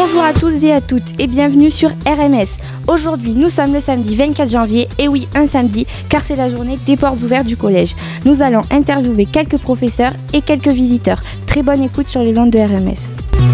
Bonjour à tous et à toutes et bienvenue sur RMS. Aujourd'hui, nous sommes le samedi 24 janvier, et oui, un samedi, car c'est la journée des portes ouvertes du collège. Nous allons interviewer quelques professeurs et quelques visiteurs. Très bonne écoute sur les ondes de RMS.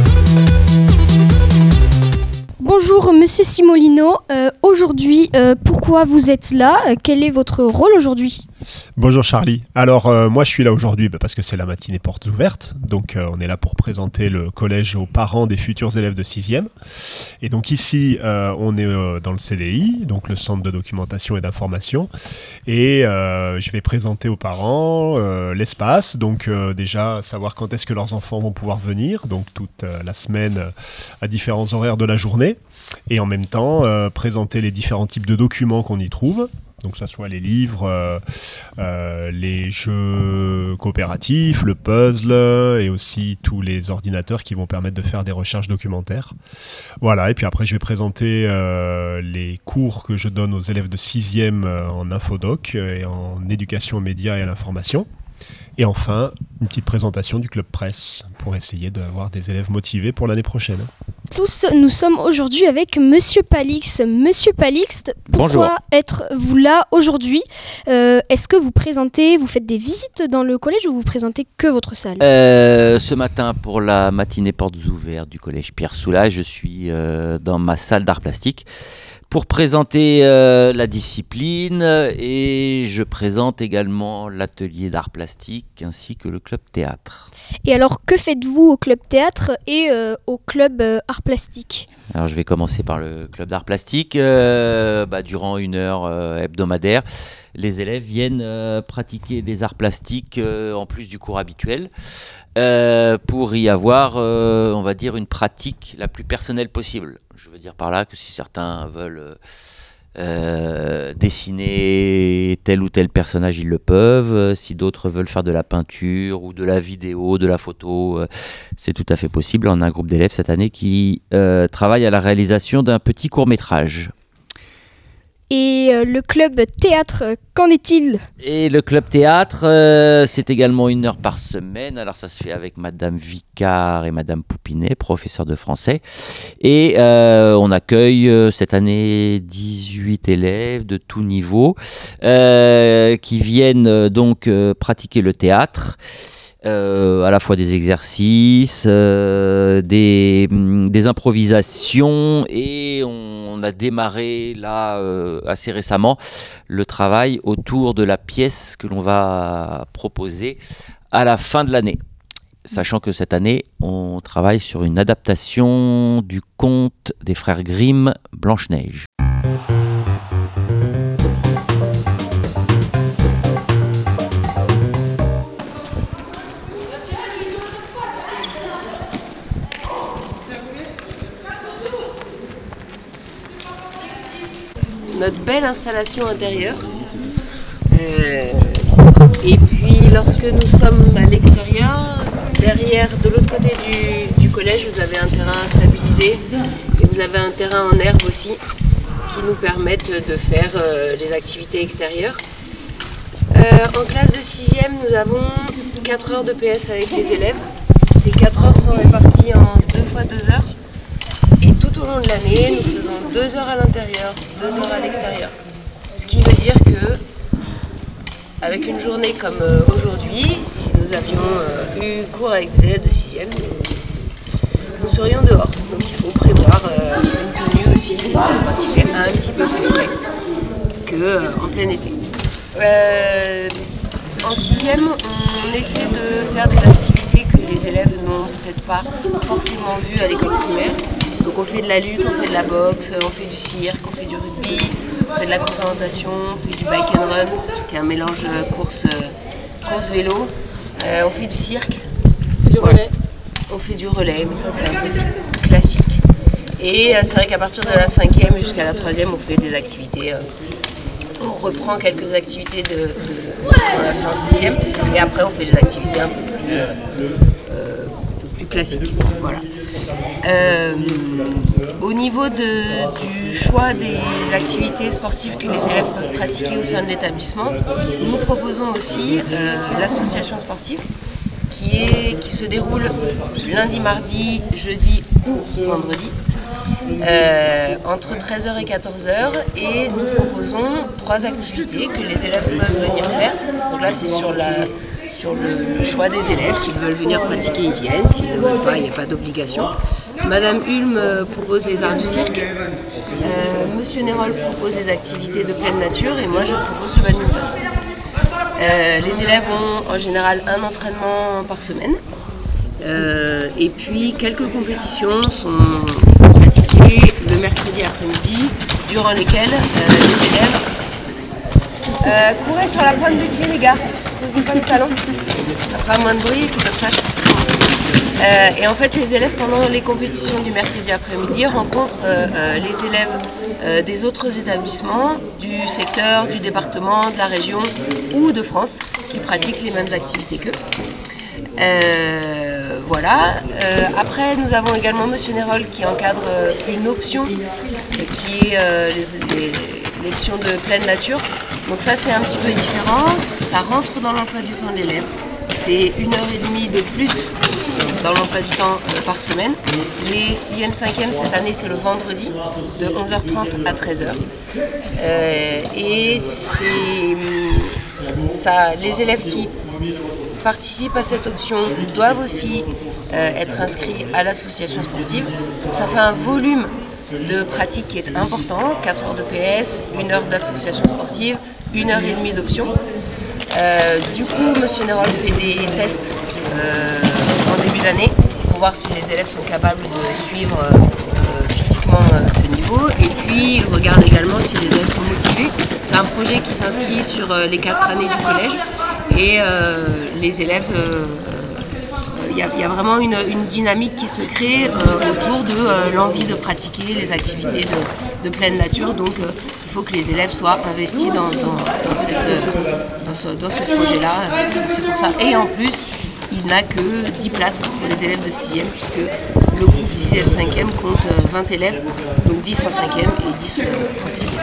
Bonjour Monsieur Simolino, aujourd'hui pourquoi vous êtes là? Quel est votre rôle aujourd'hui? Bonjour Charlie. Alors moi je suis là aujourd'hui parce que c'est la matinée portes ouvertes. Donc on est là pour présenter le collège aux parents des futurs élèves de 6e. Et donc ici on est dans le CDI, donc le centre de documentation et d'information. Et je vais présenter aux parents l'espace. Donc déjà savoir quand est-ce que leurs enfants vont pouvoir venir. Donc toute la semaine à différents horaires de la journée. Et en même temps présenter les différents types de documents qu'on y trouve. Donc que ce soit les livres, les jeux coopératifs, le puzzle et aussi tous les ordinateurs qui vont permettre de faire des recherches documentaires. Voilà, et puis après je vais présenter les cours que je donne aux élèves de 6e en infodoc et en éducation aux médias et à l'information. Et enfin, une petite présentation du club presse pour essayer d'avoir des élèves motivés pour l'année prochaine. Tous, nous sommes aujourd'hui avec Monsieur Palix. Monsieur Palix, pourquoi êtes-vous là aujourd'hui? Est-ce que vous faites des visites dans le collège ou vous présentez que votre salle? Ce matin, pour la matinée portes ouvertes du collège Pierre Soulages, je suis dans ma salle d'art plastique pour présenter la discipline et je présente également l'atelier d'art plastique ainsi que le club théâtre. Et alors, que faites-vous au club théâtre et au club art plastique? Alors, je vais commencer par le club d'art plastique. Durant une heure hebdomadaire, les élèves viennent pratiquer des arts plastiques en plus du cours habituel pour y avoir, on va dire, une pratique la plus personnelle possible. Je veux dire par là que si certains veulent dessiner tel ou tel personnage, ils le peuvent. Si d'autres veulent faire de la peinture ou de la vidéo, de la photo, c'est tout à fait possible. On a un groupe d'élèves cette année qui travaille à la réalisation d'un petit court-métrage. Et le club théâtre, qu'en est-il? Et le club théâtre, c'est également 1 heure par semaine. Alors ça se fait avec Madame Vicard et Madame Poupinet, professeurs de français. Et on accueille cette année 18 élèves de tout niveau qui viennent donc pratiquer le théâtre. À la fois des exercices, des improvisations, et on a démarré là assez récemment le travail autour de la pièce que l'on va proposer à la fin de l'année. Sachant que cette année, on travaille sur une adaptation du conte des frères Grimm, Blanche-Neige. Notre belle installation intérieure. Et puis lorsque nous sommes à l'extérieur, derrière, de l'autre côté du collège, vous avez un terrain stabilisé et vous avez un terrain en herbe aussi qui nous permettent de faire les activités extérieures. En classe de 6e, nous avons 4 heures de PS avec les élèves. Ces 4 heures sont réparties en 2 fois 2 heures. Et tout au long de l'année, nous faisons 2 heures à l'intérieur, 2 heures à l'extérieur. Ce qui veut dire que, avec une journée comme aujourd'hui, si nous avions eu cours avec des élèves de 6e, nous serions dehors. Donc il faut prévoir une tenue aussi quand il fait un petit peu plus frais qu'en plein été. En 6e, on essaie de faire des activités que les élèves n'ont peut-être pas forcément vues à l'école primaire. Donc on fait de la lutte, on fait de la boxe, on fait du cirque, on fait du rugby, on fait de la course d'orientation, on fait du bike and run, qui est un mélange course vélo, on fait du cirque. Du relais. On fait du relais, mais ça c'est un peu plus classique. Et c'est vrai qu'à partir de la 5e jusqu'à la 3e, on fait des activités. On reprend quelques activités qu'on a fait en 6e, et après on fait des activités un peu plus classiques. Voilà. Au niveau du choix des activités sportives que les élèves peuvent pratiquer au sein de l'établissement, nous proposons aussi l'association sportive qui se déroule lundi, mardi, jeudi ou vendredi. entre 13h et 14h, et nous proposons 3 activités que les élèves peuvent venir faire. Donc là, c'est sur le choix des élèves. S'ils veulent venir pratiquer, ils viennent. S'ils ne veulent pas, il n'y a pas d'obligation. Madame Hulme propose les arts du cirque. Monsieur Nérol propose les activités de pleine nature, et moi je propose le badminton. Les élèves ont en général un entraînement par semaine. Et puis quelques compétitions sont pratiquées le mercredi après-midi, durant lesquelles les élèves courez sur la pointe du pied, les gars, posez pas les talons, ça fera moins de bruit, et puis comme ça je pense que... et en fait, les élèves pendant les compétitions du mercredi après-midi rencontrent les élèves des autres établissements du secteur, du département, de la région ou de France qui pratiquent les mêmes activités qu'eux. Voilà. Après, nous avons également Monsieur Nérol qui encadre une option qui est l'option de pleine nature. Donc ça, c'est un petit peu différent. Ça rentre dans l'emploi du temps de l'élève. C'est 1h30 de plus dans l'emploi du temps par semaine. Les 6e, 5e, cette année, c'est le vendredi de 11h30 à 13h. Et c'est ça, les élèves qui participent à cette option doivent aussi être inscrits à l'association sportive. Donc ça fait un volume de pratique qui est important, 4 heures de PS, 1 heure d'association sportive, 1h30 d'option. Du coup, Monsieur Nérol fait des tests en début d'année pour voir si les élèves sont capables de suivre physiquement ce niveau, et puis il regarde également si les élèves sont motivés. C'est un projet qui s'inscrit sur les 4 années du collège, et les élèves, il y a vraiment une dynamique qui se crée autour de l'envie de pratiquer les activités de pleine nature. Donc il faut que les élèves soient investis dans ce projet-là. C'est pour ça. Et en plus, il n'a que 10 places pour les élèves de 6e, puisque le groupe 6e, 5e compte 20 élèves, donc 10 en 5e et 10 en 6e.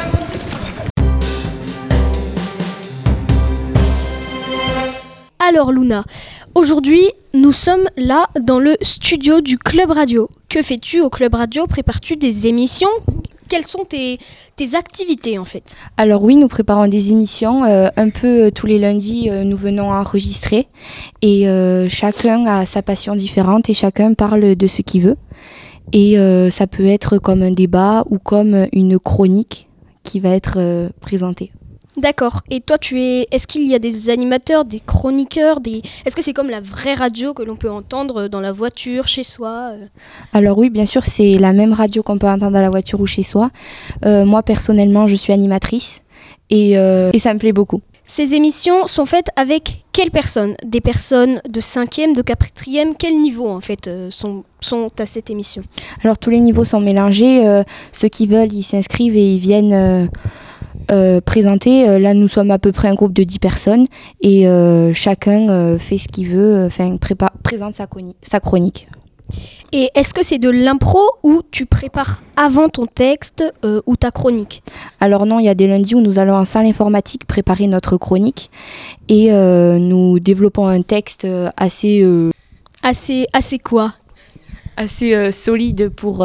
Alors Luna, aujourd'hui nous sommes là dans le studio du Club Radio. Que fais-tu au Club Radio? Prépares-tu des émissions? Quelles sont tes activités en fait? Alors oui, nous préparons des émissions un peu tous les lundis, nous venons enregistrer, et chacun a sa passion différente et chacun parle de ce qu'il veut, et ça peut être comme un débat ou comme une chronique qui va être présentée. D'accord. Et toi, est-ce qu'il y a des animateurs, des chroniqueurs, est-ce que c'est comme la vraie radio que l'on peut entendre dans la voiture, chez soi? Alors oui, bien sûr, c'est la même radio qu'on peut entendre dans la voiture ou chez soi. Moi, personnellement, je suis animatrice et ça me plaît beaucoup. Ces émissions sont faites avec quelles personnes? Des personnes de 5e, de 4e? Quel niveau en fait sont à cette émission? Alors tous les niveaux sont mélangés. Ceux qui veulent, ils s'inscrivent et ils viennent... présenter. Là, nous sommes à peu près un groupe de 10 personnes et chacun fait ce qu'il veut, présente sa chronique. Et est-ce que c'est de l'impro ou tu prépares avant ton texte ou ta chronique? Alors non, il y a des lundis où nous allons en salle informatique préparer notre chronique et nous développons un texte assez quoi? Assez solide pour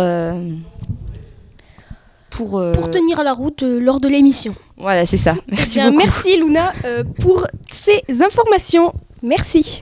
tenir la route lors de l'émission. Voilà, c'est ça. Merci beaucoup. Merci Luna pour ces informations. Merci.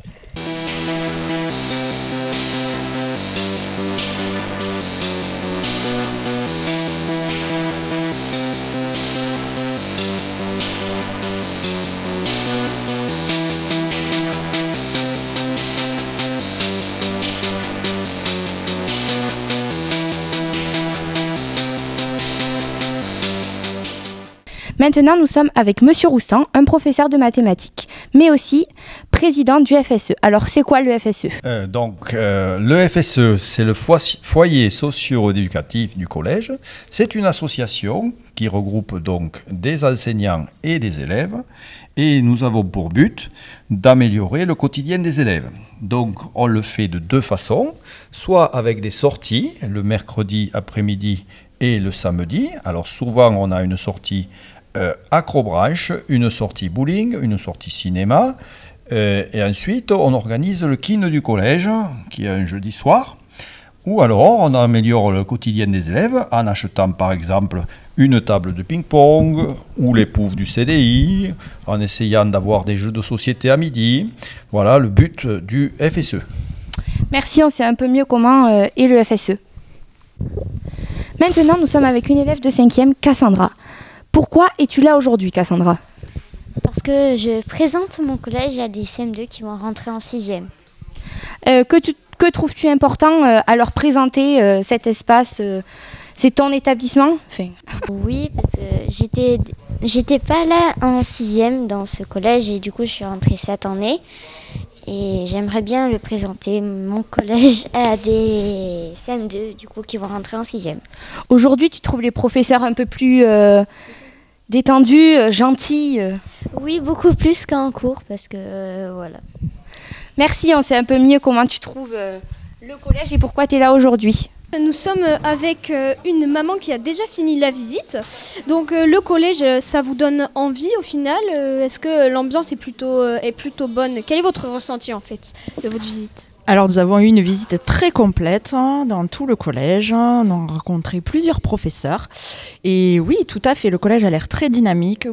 Maintenant, nous sommes avec Monsieur Roustan, un professeur de mathématiques, mais aussi président du FSE. Alors, c'est quoi le FSE? Le FSE, c'est le foyer socio-éducatif du collège. C'est une association qui regroupe donc des enseignants et des élèves. Et nous avons pour but d'améliorer le quotidien des élèves. Donc, on le fait de 2 façons, soit avec des sorties, le mercredi après-midi et le samedi. Alors, souvent, on a une sortie acrobranche, une sortie bowling, une sortie cinéma, et ensuite on organise le kin du collège, qui est un jeudi soir, Ou alors, on améliore le quotidien des élèves en achetant par exemple une table de ping-pong ou l'épouse du CDI, en essayant d'avoir des jeux de société à midi. Voilà le but du FSE. Merci, on sait un peu mieux comment est le FSE. Maintenant, nous sommes avec une élève de 5e, Cassandra. Pourquoi es-tu là aujourd'hui, Cassandra ? Parce que je présente mon collège à des CM2 qui vont rentrer en 6e. Que trouves-tu important à leur présenter cet espace c'est ton établissement ? Oui, parce que j'étais pas là en 6e dans ce collège et du coup je suis rentrée cette année. Et j'aimerais bien le présenter, mon collège, à des CM2 du coup, qui vont rentrer en 6e. Aujourd'hui, tu trouves les professeurs un peu plus détendus, gentils Oui, beaucoup plus qu'en cours parce que voilà. Merci, on sait un peu mieux comment tu trouves le collège et pourquoi tu es là aujourd'hui. Nous sommes avec une maman qui a déjà fini la visite. Donc le collège, ça vous donne envie au final ? Est-ce que l'ambiance est plutôt bonne ? Quel est votre ressenti en fait de votre visite ? Alors nous avons eu une visite très complète dans tout le collège. On a rencontré plusieurs professeurs. Et oui, tout à fait, le collège a l'air très dynamique.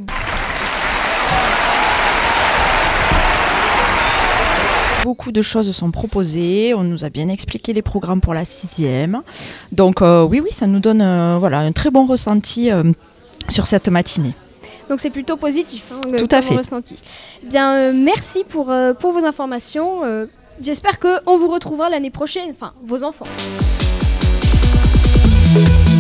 Beaucoup de choses sont proposées, on nous a bien expliqué les programmes pour la 6e. Donc oui, ça nous donne un très bon ressenti sur cette matinée. Donc c'est plutôt positif, tout à fait. Ressenti. Bien, merci pour vos informations. J'espère qu'on vous retrouvera l'année prochaine, enfin vos enfants.